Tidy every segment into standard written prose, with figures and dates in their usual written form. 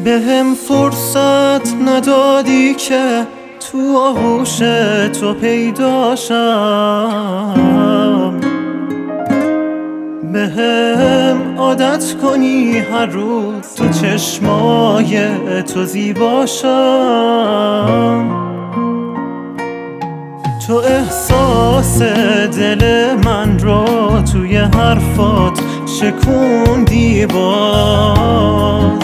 بهم فرصت ندادی که تو آغوش تو پیداشم، بهم عادت کنی هر روز تو چشمای تو زیباشم. تو احساس دل من رو توی حرفات شکوندی، باز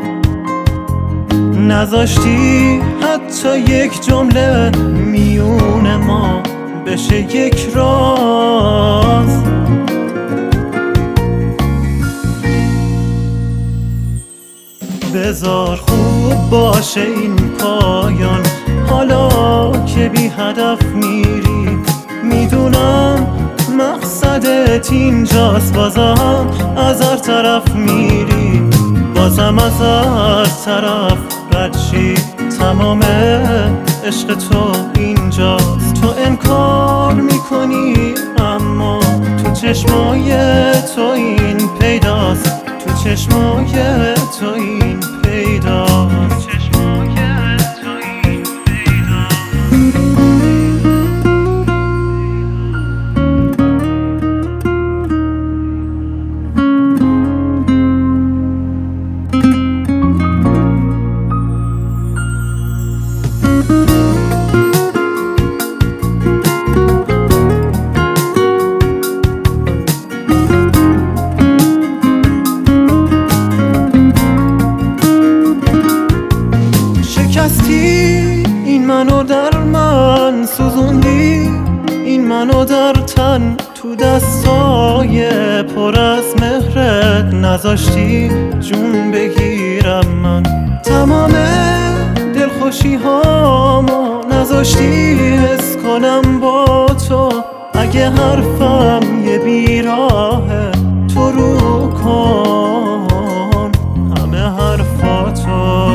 نذاشتی حتی یک جمله میون ما بشه یک راز. بذار خوب باشه این پایان، حالا که بی هدف میری. میدونم مقصدت اینجاست، بازم از هر طرف میری، بازم از هر طرف رد شی. تمام عشق تو اینجاست، تو انکار میکنی اما تو چشمای تو این پیداست، تو چشمای تو این پیداست. این منو در من سوزوندی، این منو در تن تو دستای پر از مهرت نذاشتی جون بگیرم من. تمام دلخوشی هامو نذاشتی حس کنم با تو. اگه حرفم یه بیراهه تو رو کن همه حرفاتو.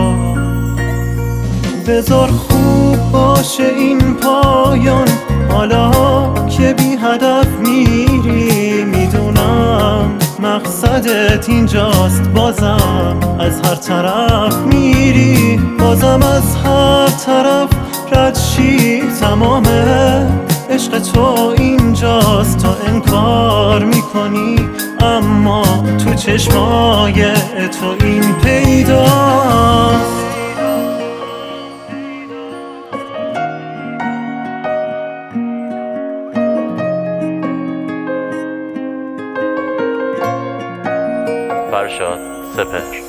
بذار خوب باشه این پایان، حالا که بی هدف میری. میدونم مقصدت اینجاست، بازم از هر طرف میری، بازم از هر طرف رد شی. تمام عشق تو اینجاست، تو انکار میکنی اما تو چشمای تو این پیداست. فرشاد سپهر.